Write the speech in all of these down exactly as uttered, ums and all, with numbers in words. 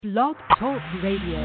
Blog Talk Radio.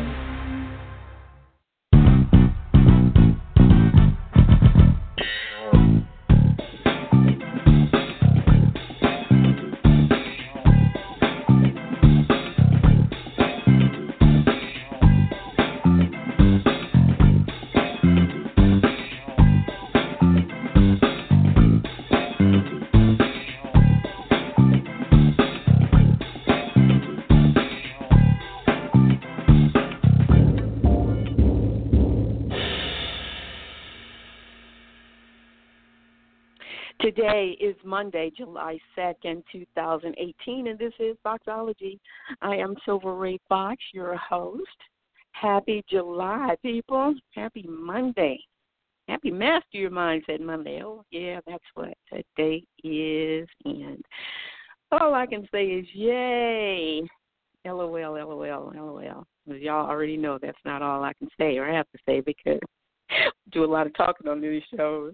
Today is Monday, July second, twenty eighteen, and this is Boxology. I am Silver Ray Fox, your host. Happy July, people. Happy Monday. Happy Master Your Mindset Monday. Oh, yeah, that's what today is. And all I can say is yay. LOL, LOL, LOL. As y'all already know, that's not all I can say or have to say because do a lot of talking on these shows.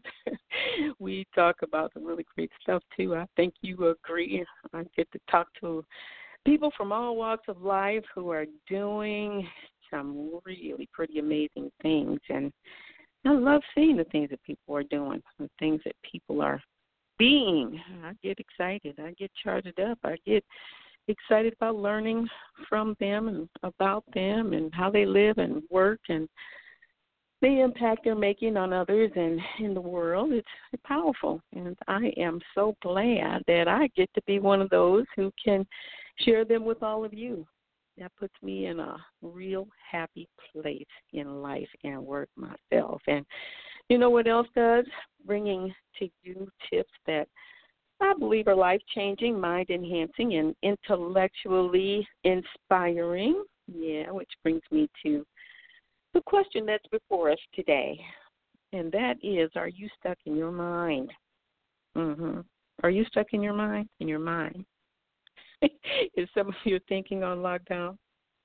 We talk about some really great stuff, too. I think you agree. I get to talk to people from all walks of life who are doing some really pretty amazing things. And I love seeing the things that people are doing, the things that people are being. I get excited. I get charged up. I get excited about learning from them and about them and how they live and work and the impact they're making on others and in the world. It's powerful, and I am so glad that I get to be one of those who can share them with all of you. That puts me in a real happy place in life and work myself. And you know what else does? Bringing to you tips that I believe are life-changing, mind-enhancing, and intellectually inspiring. Yeah, which brings me to the question that's before us today, and that is, are you stuck in your mind? Mm-hmm. Are you stuck in your mind? In your mind. Is some of you thinking on lockdown?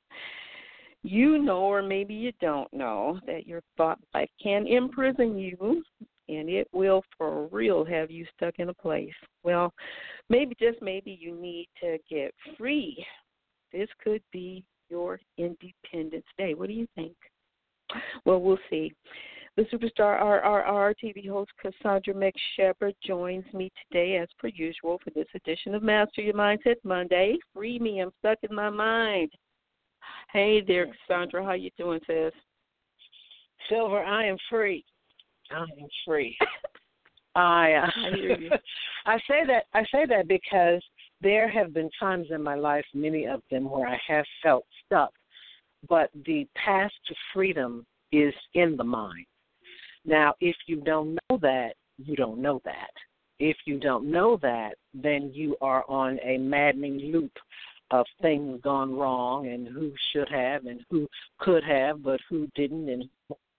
You know, or maybe you don't know, that your thought life can imprison you, and it will for real have you stuck in a place. Well, maybe, just maybe, you need to get free. This could be your Independence Day. What do you think? Well, we'll see. The superstar R R R T V host Cassandra McShepard joins me today, as per usual, for this edition of Master Your Mindset Monday. Free me, I'm stuck in my mind. Hey there, Cassandra. How you doing, sis? Silver, I am free. I am free. I, uh, I hear you. I say that I say that because there have been times in my life, many of them, where I have felt stuck. But the path to freedom is in the mind. Now, if you don't know that, you don't know that. If you don't know that, then you are on a maddening loop of things gone wrong and who should have and who could have, but who didn't, and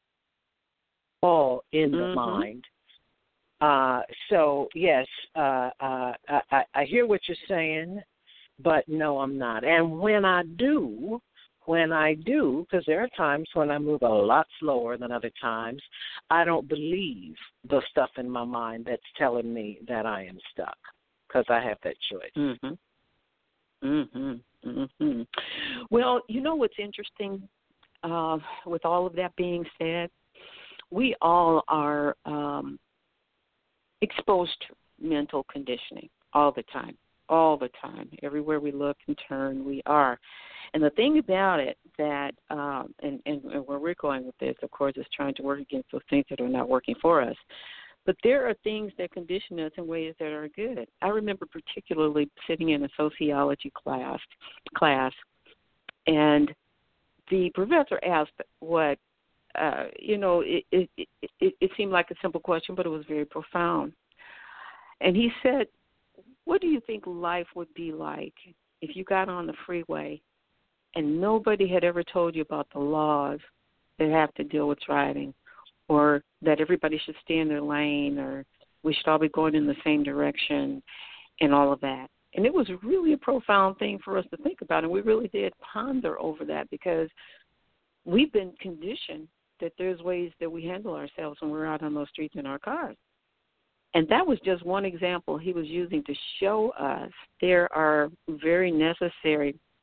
all in the mm-hmm. mind. Uh, so, yes, uh, uh, I, I hear what you're saying, but no, I'm not. And when I do, When I do, because there are times when I move a lot slower than other times, I don't believe the stuff in my mind that's telling me that I am stuck, because I have that choice. Mm-hmm. Mm-hmm. Mm-hmm. Well, you know what's interesting, uh, with all of that being said, we all are um, exposed to mental conditioning all the time, all the time. Everywhere we look and turn, we are. And the thing about it that, um, and, and, and where we're going with this, of course, is trying to work against those things that are not working for us. But there are things that condition us in ways that are good. I remember particularly sitting in a sociology class, class, and the professor asked what, uh, you know, it, it, it, it seemed like a simple question, but it was very profound. And he said, what do you think life would be like if you got on the freeway and nobody had ever told you about the laws that have to deal with driving, or that everybody should stay in their lane, or we should all be going in the same direction, and all of that? And it was really a profound thing for us to think about, and we really did ponder over that, because we've been conditioned that there's ways that we handle ourselves when we're out on those streets in our cars. And that was just one example he was using to show us there are very necessary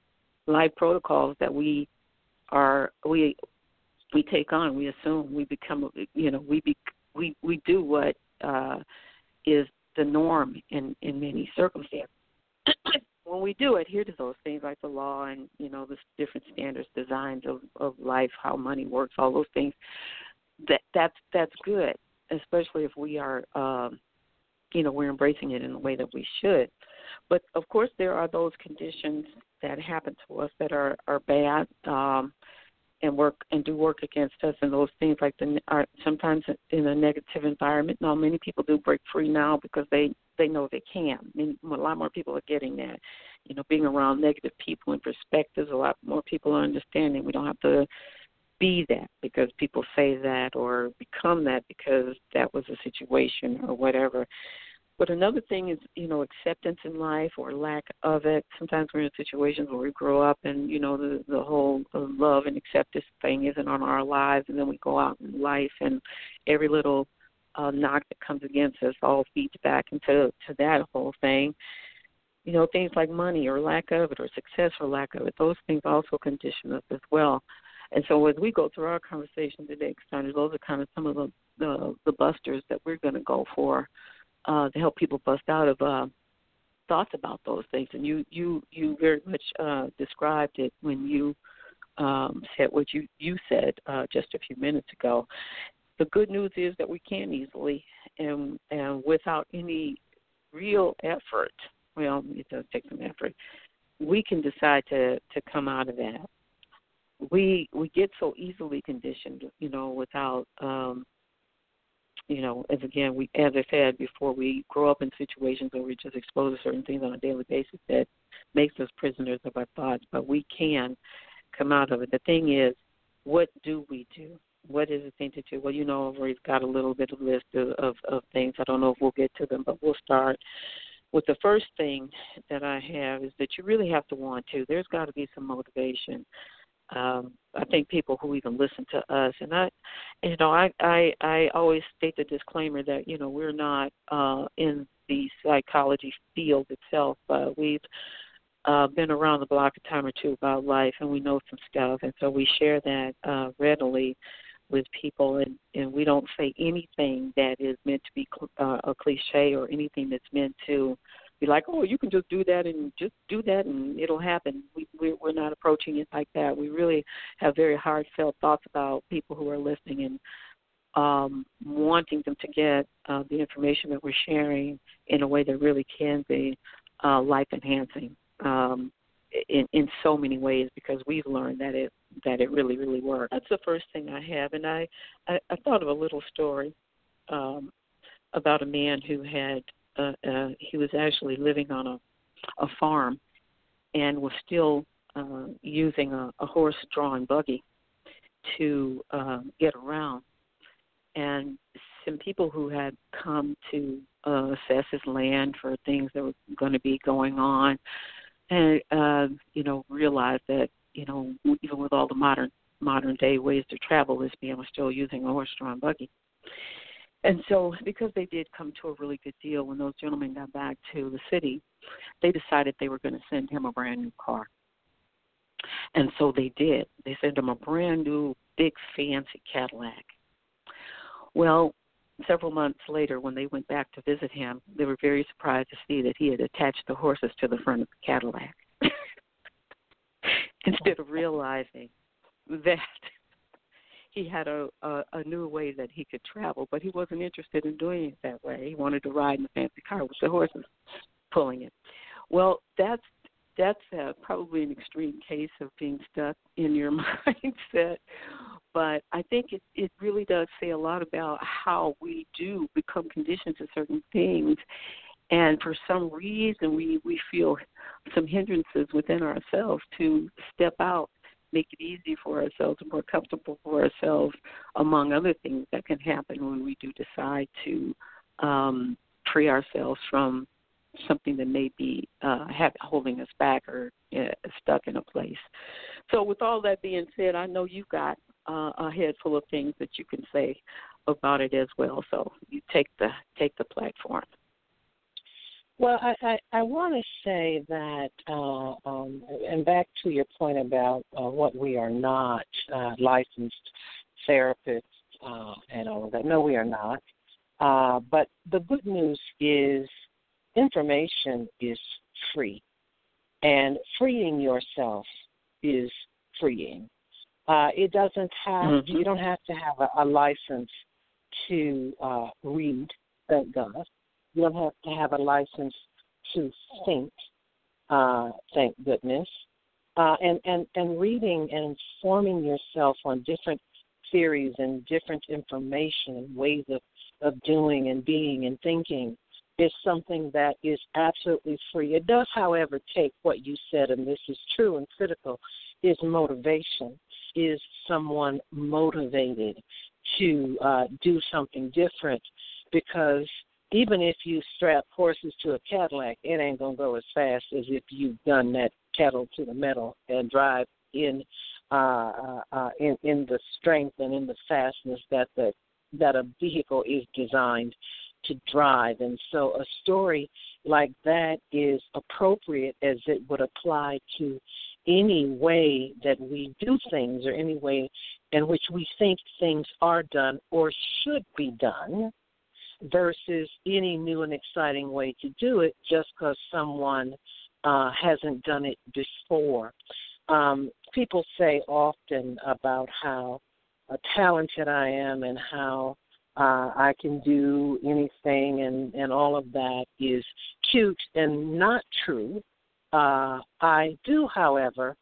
life protocols that we are we we take on. We assume we become, you know, we be, we we do what uh, is the norm in in many circumstances. When we do adhere to those things like the law and, you know, the different standards, designs of, of life, how money works, all those things, that that's that's good, especially if we are, um, you know, we're embracing it in the way that we should. But, of course, there are those conditions that happen to us that are, are bad um, and work and do work against us, and those things like the are sometimes in a negative environment. Now, many people do break free now because they, they know they can. I mean, a lot more people are getting that. You know, being around negative people and perspectives, a lot more people are understanding. We don't have to be that because people say that or become that because that was a situation or whatever. But another thing is, you know, acceptance in life or lack of it. Sometimes we're in situations where we grow up and, you know, the, the whole the love and acceptance thing isn't on our lives, and then we go out in life and every little uh, knock that comes against us all feeds back into to that whole thing. You know, things like money or lack of it or success or lack of it, those things also condition us as well. And so as we go through our conversation today, Cassandra, those are kind of some of the, the, the busters that we're going to go for. Uh, to help people bust out of uh, thoughts about those things. And you, you, you very much uh, described it when you um, said what you, you said uh, just a few minutes ago. The good news is that we can easily and, and without any real effort, well, it does take some effort, we can decide to, to come out of that. We we get so easily conditioned, you know, without um, you know, as again, we, as I said before, we grow up in situations where we just expose to certain things on a daily basis that makes us prisoners of our thoughts, but we can come out of it. The thing is, what do we do? What is the thing to do? Well, you know, we've got a little bit of list of, of, of things. I don't know if we'll get to them, but we'll start with the first thing that I have is that you really have to want to. There's got to be some motivation. Um, I think people who even listen to us, and I, you know, I, I, I always state the disclaimer that, you know, we're not uh, in the psychology field itself. Uh, we've uh, been around the block a time or two about life, and we know some stuff, and so we share that uh, readily with people, and, and we don't say anything that is meant to be cl- uh, a cliche or anything that's meant to be like, oh, you can just do that and just do that and it'll happen. We, we, we're not approaching it like that. We really have very heartfelt thoughts about people who are listening and um, wanting them to get uh, the information that we're sharing in a way that really can be uh, life-enhancing um, in, in so many ways, because we've learned that it that it really, really works. That's the first thing I have. And I, I, I thought of a little story um, about a man who had Uh, uh, he was actually living on a, a farm and was still uh, using a, a horse-drawn buggy to uh, get around. And some people who had come to uh, assess his land for things that were going to be going on, and uh, you know, realized that, you know, even with all the modern modern day ways to travel, this man was still using a horse-drawn buggy. And so because they did come to a really good deal, when those gentlemen got back to the city, they decided they were going to send him a brand new car. And so they did. They sent him a brand new, big, fancy Cadillac. Well, several months later, when they went back to visit him, they were very surprised to see that he had attached the horses to the front of the Cadillac instead of realizing that he had a, a, a new way that he could travel, but he wasn't interested in doing it that way. He wanted to ride in the fancy car with the horses pulling it. Well, that's that's uh, probably an extreme case of being stuck in your mindset, but I think it, it really does say a lot about how we do become conditioned to certain things, and for some reason we, we feel some hindrances within ourselves to step out, make it easy for ourselves and more comfortable for ourselves, among other things that can happen when we do decide to um, free ourselves from something that may be uh, have, holding us back or uh, stuck in a place. So with all that being said, I know you've got uh, a head full of things that you can say about it as well. So you take the take the platform. Well, I, I, I want to say that, uh, um, and back to your point about uh, what we are not, uh, licensed therapists uh, and all of that. No, we are not. Uh, but the good news is information is free, and freeing yourself is freeing. Uh, it doesn't have, mm-hmm. you don't have to have a, a license to uh, read, thank God. You don't have to have a license to think, uh, thank goodness. Uh, and, and, and reading and informing yourself on different theories and different information and ways of, of doing and being and thinking is something that is absolutely free. It does, however, take what you said, and this is true and critical, is motivation. Is someone motivated to uh, do something different? Because even if you strap horses to a Cadillac, it ain't going to go as fast as if you've done that pedal to the metal and drive in uh, uh, in, in the strength and in the fastness that the that a vehicle is designed to drive. And so a story like that is appropriate as it would apply to any way that we do things or any way in which we think things are done or should be done versus any new and exciting way to do it just because someone uh, hasn't done it before. Um, people say often about how uh, talented I am and how uh, I can do anything, and, and all of that is cute and not true. Uh, I do, however,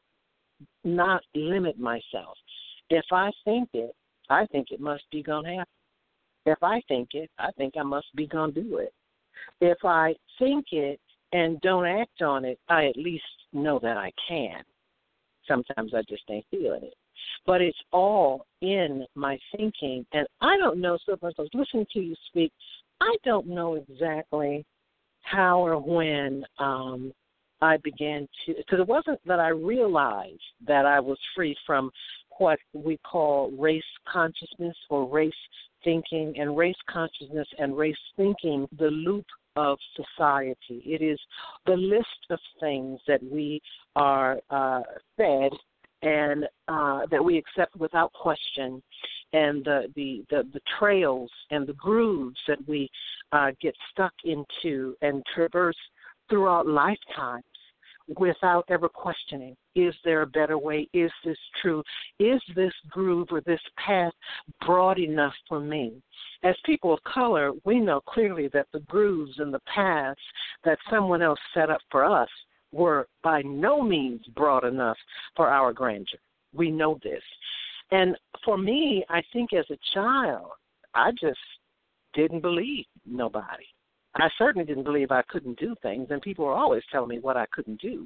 not limit myself. If I think it, I think it must be going to happen. If I think it, I think I must be going to do it. If I think it and don't act on it, I at least know that I can. Sometimes I just ain't feeling it. But it's all in my thinking. And I don't know, so as I was listening to you speak, I don't know exactly how or when um, I began to, because it wasn't that I realized that I was free from what we call race consciousness or race thinking, and race consciousness and race thinking, the loop of society. It is the list of things that we are uh, fed and uh, that we accept without question, and the, the, the, the trails and the grooves that we uh, get stuck into and traverse throughout lifetimes without ever questioning. Is there a better way? Is this true? Is this groove or this path broad enough for me? As people of color, we know clearly that the grooves and the paths that someone else set up for us were by no means broad enough for our grandeur. We know this. And for me, I think as a child, I just didn't believe nobody. I certainly didn't believe I couldn't do things, and people were always telling me what I couldn't do.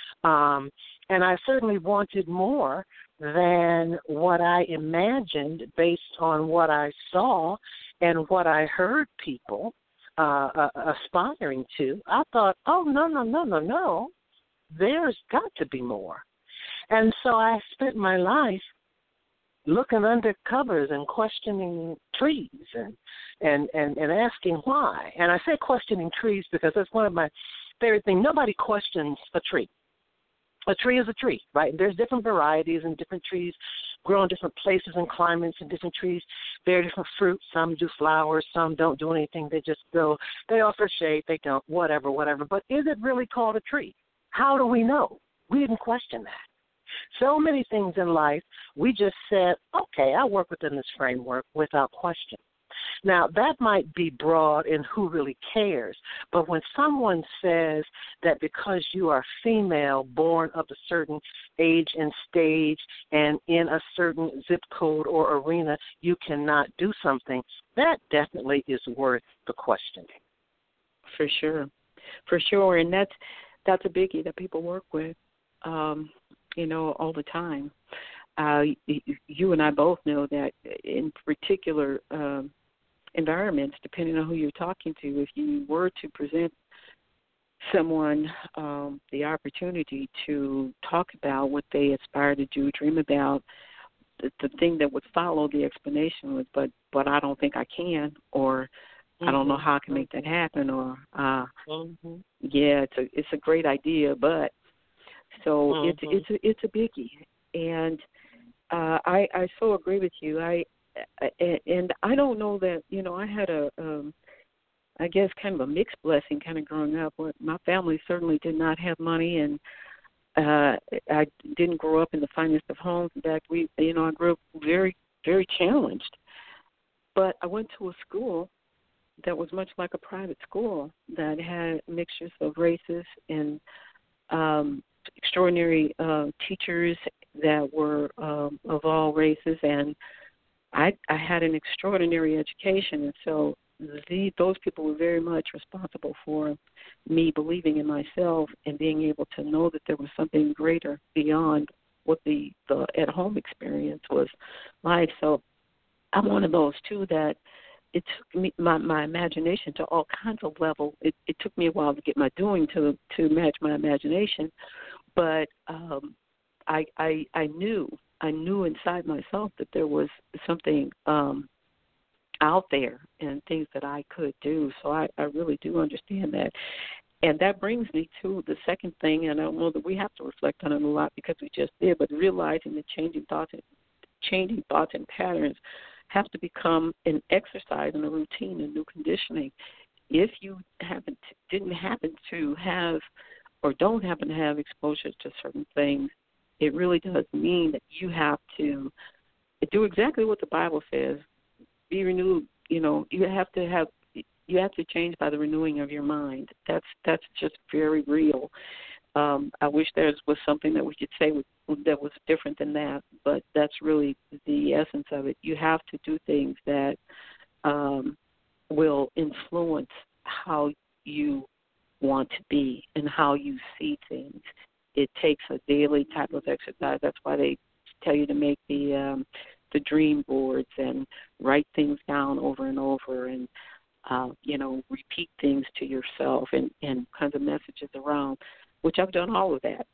Um, and I certainly wanted more than what I imagined based on what I saw and what I heard people uh, uh, aspiring to. I thought, oh, no, no, no, no, no. There's got to be more. And so I spent my life looking under covers and questioning trees and, and, and, and asking why. And I say questioning trees because that's one of my favorite things. Nobody questions a tree. A tree is a tree, right? There's different varieties, and different trees grow in different places and climates, and different trees bear different fruits. Some do flowers, some don't do anything. They just go, they offer shade, they don't, whatever, whatever. But is it really called a tree? How do we know? We didn't question that. So many things in life, we just said, okay, I work within this framework without question. Now, that might be broad and who really cares, but when someone says that because you are female, born of a certain age and stage and in a certain zip code or arena, you cannot do something, that definitely is worth the questioning. For sure. For sure, and that's, that's a biggie that people work with. Um, you know, all the time. Uh, you and I both know that in particular um, environments, depending on who you're talking to, if you were to present someone um, the opportunity to talk about what they aspire to do, dream about, the, the thing that would follow the explanation was, but, but I don't think I can, or I don't know Mhm. how I can make that happen, or uh, Mhm. yeah, it's a it's a great idea, but so it's Mhm. it's a, it's a biggie, and uh, I I so agree with you. I I- and I don't know that you know I had a um, I guess kind of a mixed blessing kind of growing up. Where my family certainly did not have money, and uh, I didn't grow up in the finest of homes. In fact, we you know I grew up very very challenged. But I went to a school that was much like a private school that had mixtures of races and um, extraordinary uh, teachers that were um, of all races, and I, I had an extraordinary education, and so the, those people were very much responsible for me believing in myself and being able to know that there was something greater beyond what the, the at-home experience was like. So I'm one of those, too, that it took me my, my imagination to all kinds of levels. It, it took me a while to get my doing to to match my imagination, but um, I, I I knew I knew inside myself that there was something um, out there and things that I could do. So I, I really do understand that, and that brings me to the second thing. And I know that we have to reflect on it a lot because we just did, but realizing the changing thoughts and changing thoughts and patterns have to become an exercise and a routine and new conditioning. If you happen to, didn't happen to have or don't happen to have exposure to certain things, it really does mean that you have to do exactly what the Bible says. Be renewed. You know, you have to have you have to change by the renewing of your mind. That's that's just very real. Um, I wish there was something that we could say that was different than that, but that's really the essence of it. You have to do things that um, will influence how you want to be and how you see things. It takes a daily type of exercise. That's why they tell you to make the um, the dream boards and write things down over and over, and uh, you know, repeat things to yourself and, and kinds of messages around, which I've done all of that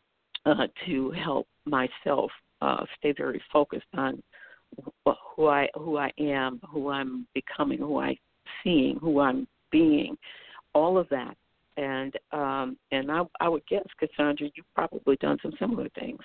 uh, to help myself uh, stay very focused on who I who I am, who I'm becoming, who I'm seeing, who I'm being, all of that. And um, and I, I would guess, Cassandra, you've probably done some similar things.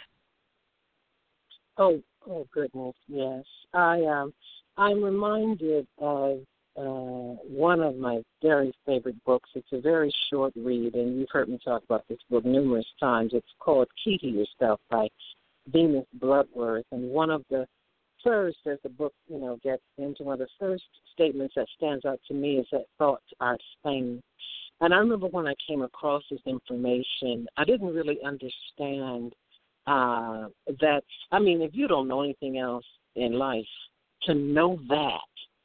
Oh, oh goodness, yes. I um, I'm reminded of uh, one of my very favorite books. It's a very short read, and you've heard me talk about this book numerous times. It's called Key to Yourself by Venus Bloodworth. And one of the first, as the book, you know, gets into, one of the first statements that stands out to me is that thoughts are things. And I remember when I came across this information, I didn't really understand uh, that. I mean, if you don't know anything else in life, to know that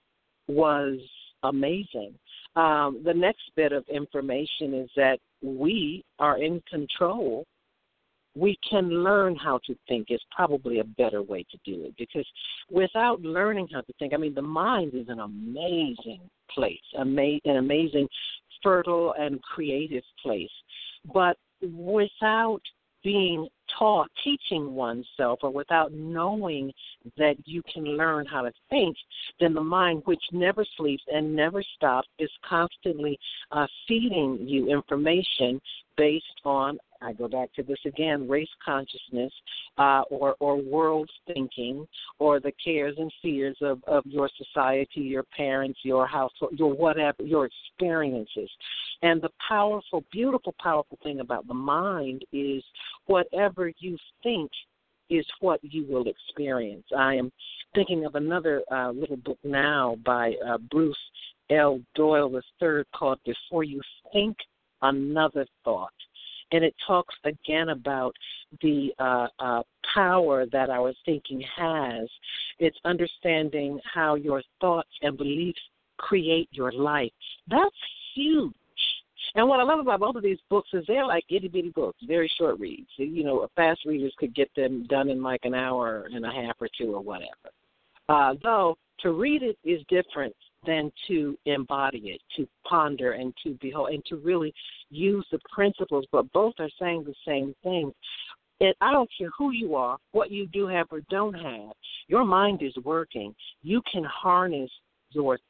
was amazing. Um, the next bit of information is that we are in control. We can learn how to think is probably a better way to do it, because without learning how to think, I mean, the mind is an amazing place, ama- an amazing, fertile and creative place. But without being taught, teaching oneself, or without knowing that you can learn how to think, then the mind, which never sleeps and never stops, is constantly uh, feeding you information based on, I go back to this again, race consciousness uh, or, or world thinking, or the cares and fears of, of your society, your parents, your household, your whatever, your experiences. And the powerful, beautiful, powerful thing about the mind is whatever you think is what you will experience. I am thinking of another uh, little book now by uh, Bruce L. Doyle the third called Before You Think Another Thought. And it talks again about the uh, uh, power that our thinking has. It's understanding how your thoughts and beliefs create your life. That's huge. And what I love about both of these books is they're like itty-bitty books, very short reads. You know, fast readers could get them done in like an hour and a half or two or whatever. Uh, though to read it is different than to embody it, to ponder and to behold, and to really use the principles, but both are saying the same thing. And I don't care who you are, what you do have or don't have, your mind is working. You can harness your thoughts.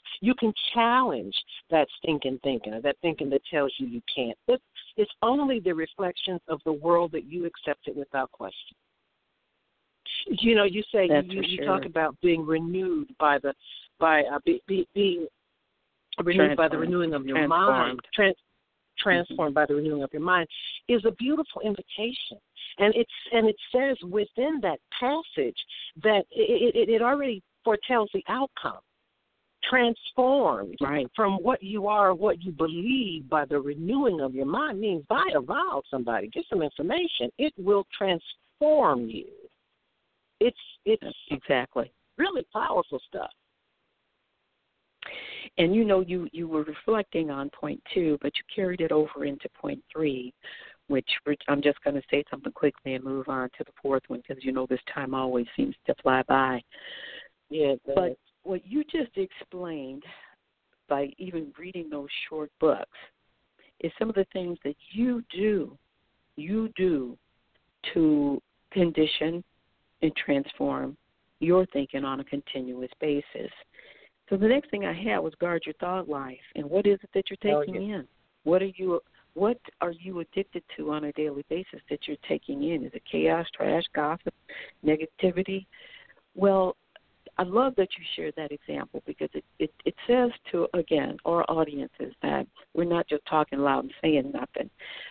You can challenge that stinking thinking or that thinking that tells you you can't. It's, it's only the reflections of the world that you accepted without question. You know, you say That's you, for you sure. talk about being renewed by the by uh, be, be, being renewed by the renewing of your mind, trans, transformed mm-hmm. by the renewing of your mind, is a beautiful invitation. And it's and it says within that passage that it, it, it already foretells the outcome. Transformed right. from what you are, what you believe by the renewing of your mind means buy a vowel, somebody, get some information. It will transform you. It's it's exactly really powerful stuff. And you know, you, you were reflecting on point two, but you carried it over into point three, which I'm just going to say something quickly and move on to the fourth one because, you know, this time always seems to fly by. Yeah, but what you just explained by even reading those short books is some of the things that you do, you do to condition and transform your thinking on a continuous basis. So the next thing I had was guard your thought life. And what is it that you're taking oh, yeah. in? What are you what are you addicted to on a daily basis that you're taking in? Is it chaos, trash, gossip, negativity? Well, I love that you shared that example because it, it, it says to, again, our audiences that we're not just talking loud and saying nothing.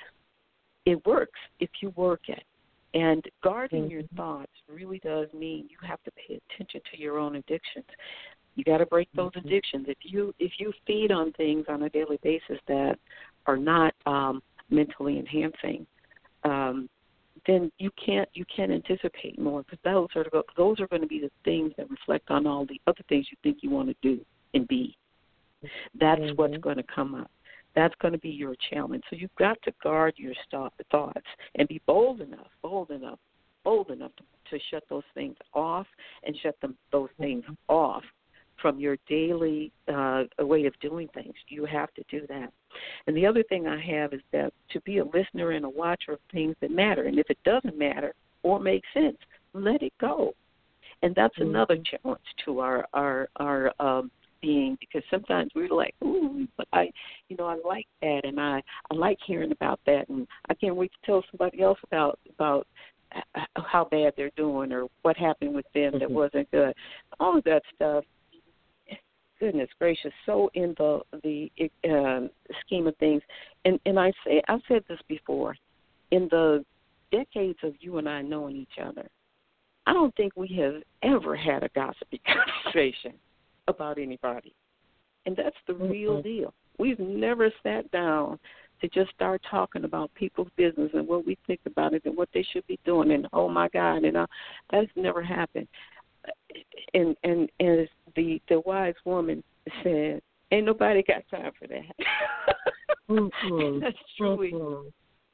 It works if you work it. And guarding mm-hmm. your thoughts really does mean you have to pay attention to your own addictions. You got to break those mm-hmm. addictions. If you if you feed on things on a daily basis that are not um, mentally enhancing, um, then you can't you can't anticipate more because those are those are going to be the things that reflect on all the other things you think you want to do and be. That's mm-hmm. what's going to come up. That's going to be your challenge. So you've got to guard your thoughts and be bold enough, bold enough, bold enough to, to shut those things off and shut them those things off from your daily uh, way of doing things. You have to do that. And the other thing I have is that to be a listener and a watcher of things that matter. And if it doesn't matter or make sense, let it go. And that's mm-hmm. another challenge to our our our um, being, because sometimes we're like, ooh, but I, you know, I like that, and I, I like hearing about that, and I can't wait to tell somebody else about about how bad they're doing or what happened with them mm-hmm. that wasn't good. All of that stuff. Goodness gracious, so in the the um, scheme of things, and and I say I've said this before, in the decades of you and I knowing each other, I don't think we have ever had a gossipy conversation about anybody, and that's the mm-hmm. real deal. We've never sat down to just start talking about people's business and what we think about it and what they should be doing, and oh my God, and uh, that's never happened. And and as the the wise woman said, ain't nobody got time for that. mm-hmm. That's truly, mm-hmm.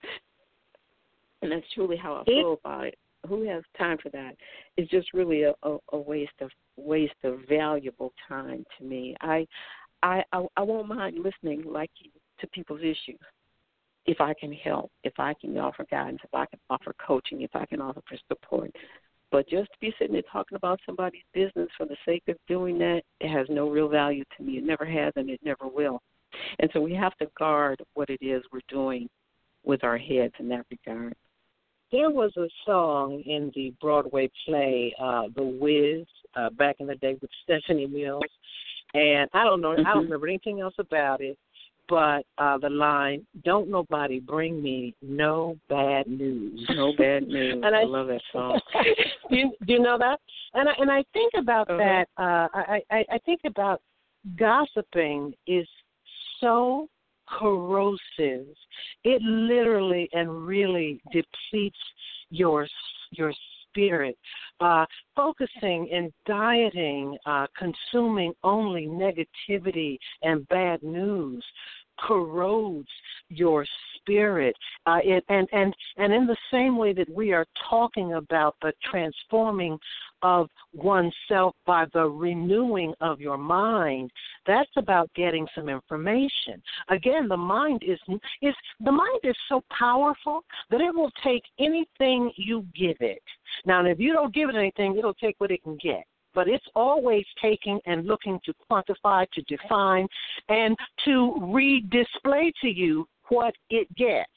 and that's truly how I feel it, about it. Who has time for that? It's just really a, a, a waste of waste of valuable time to me. I I I, I won't mind listening like you to people's issues if I can help, if I can offer guidance, if I can offer coaching, if I can offer support. But just to be sitting there talking about somebody's business for the sake of doing that, it has no real value to me. It never has and it never will. And so we have to guard what it is we're doing with our heads in that regard. There was a song in the Broadway play, uh, The Wiz, uh, back in the day with Stephanie Mills. And I don't know, mm-hmm. I don't remember anything else about it, but uh, the line, don't nobody bring me no bad news. No bad news. And I, I love that song. do, you, do you know that? And I, and I think about uh-huh. that, uh, I, I, I think about gossiping is so corrosive. It literally and really depletes your your spirit. Uh, focusing and dieting, uh, consuming only negativity and bad news corrodes your spirit. Uh, it, and, and, and in the same way that we are talking about the transforming of oneself by the renewing of your mind, that's about getting some information. Again, the mind is is the mind is so powerful that it will take anything you give it. Now, if you don't give it anything, it'll take what it can get. but it's always taking and looking to quantify, to define, and to re-display to you what it gets.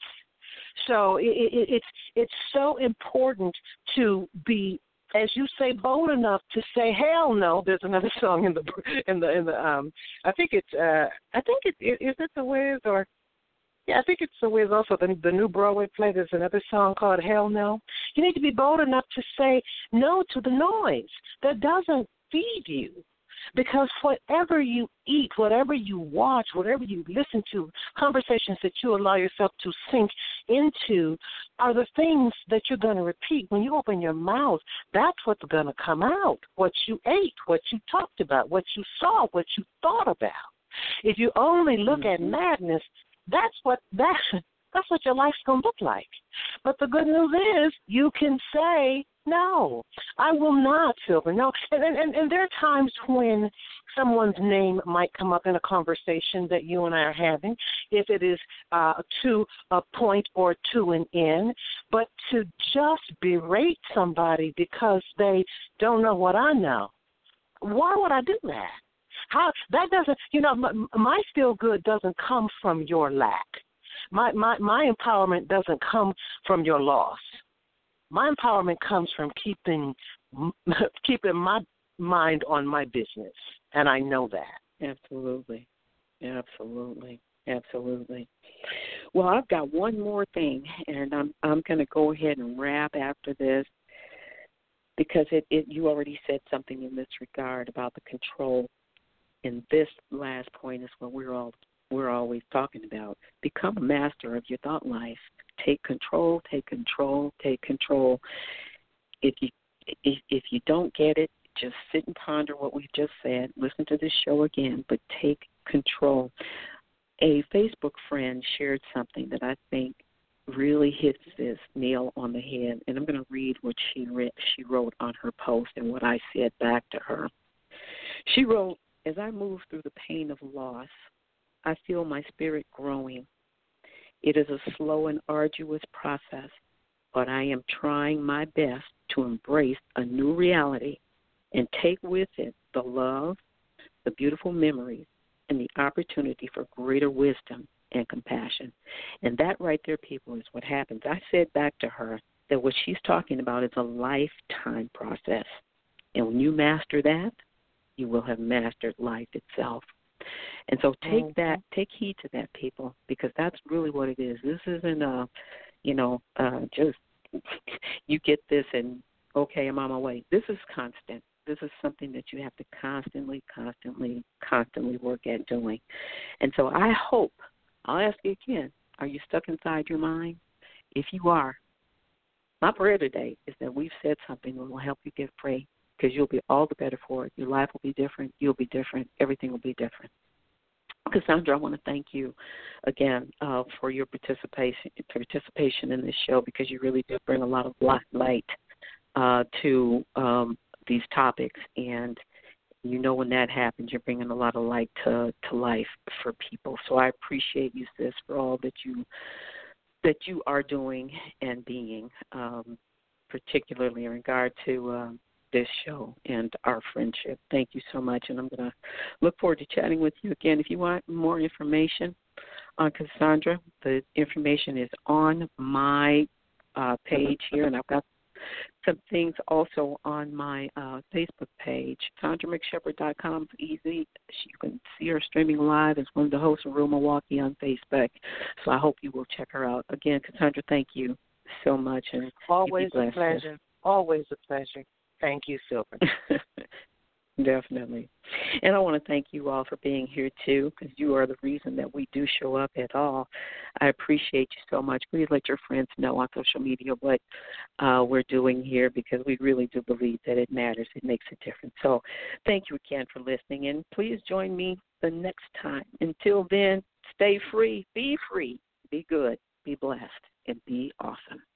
So it, it, it's it's so important to be, as you say, bold enough to say hell no. There's another song in the in the in the um. I think it's uh. I think it is it the Wiz or. Yeah, I think it's the Wiz also, the, the new Broadway play. There's another song called Hell No. You need to be bold enough to say no to the noise that doesn't feed you. Because whatever you eat, whatever you watch, whatever you listen to, conversations that you allow yourself to sink into are the things that you're going to repeat. When you open your mouth, that's what's going to come out, what you ate, what you talked about, what you saw, what you thought about. If you only look mm-hmm. at madness, That's what that that's what your life's gonna look like. But the good news is you can say no. I will not, Silver. No. And and, and there are times when someone's name might come up in a conversation that you and I are having, if it is uh, to a point or to an end. But to just berate somebody because they don't know what I know, why would I do that? How that doesn't, you know, my, my feel good doesn't come from your lack. My, my my empowerment doesn't come from your loss. My empowerment comes from keeping keeping my mind on my business, and I know that. Absolutely, absolutely, absolutely. Well, I've got one more thing, and I'm I'm going to go ahead and wrap after this because it, it you already said something in this regard about the control. And this last point is what we're all we're always talking about. Become a master of your thought life. Take control. Take control. Take control. If you if, if you don't get it, just sit and ponder what we've just said. Listen to this show again, but take control. A Facebook friend shared something that I think really hits this nail on the head, and I'm going to read what she read, she wrote on her post and what I said back to her. She wrote, "As I move through the pain of loss, I feel my spirit growing. It is a slow and arduous process, but I am trying my best to embrace a new reality and take with it the love, the beautiful memories, and the opportunity for greater wisdom and compassion." And that right there, people, is what happens. I said back to her that what she's talking about is a lifetime process. And when you master that, you will have mastered life itself. And so take mm-hmm. that, take heed to that, people, because that's really what it is. This isn't a, you know, uh, just you get this and, okay, I'm on my way. This is constant. This is something that you have to constantly, constantly, constantly work at doing. And so I hope, I'll ask you again, are you stuck inside your mind? If you are, my prayer today is that we've said something that will help you get free, because you'll be all the better for it. Your life will be different. You'll be different. Everything will be different. Cassandra, I want to thank you again uh, for your participation participation in this show, because you really do bring a lot of light uh, to um, these topics. And you know when that happens, you're bringing a lot of light to, to life for people. So I appreciate you, sis, for all that you that you are doing and being, um, particularly in regard to um, this show and our friendship. Thank you so much, and I'm going to look forward to chatting with you again. If you want more information on Cassandra, the information is on my uh, page here, and I've got some things also on my uh, Facebook page. Cassandra Mc Shepherd dot com is easy. You can see her streaming live as one of the hosts of Real Milwaukee on Facebook, so I hope you will check her out. Again, Cassandra, thank you so much. And always a pleasure. Always a pleasure. Thank you, Silver. Definitely. And I want to thank you all for being here, too, because you are the reason that we do show up at all. I appreciate you so much. Please let your friends know on social media what uh, we're doing here, because we really do believe that it matters. It makes a difference. So thank you again for listening, and please join me the next time. Until then, stay free, be free, be good, be blessed, and be awesome.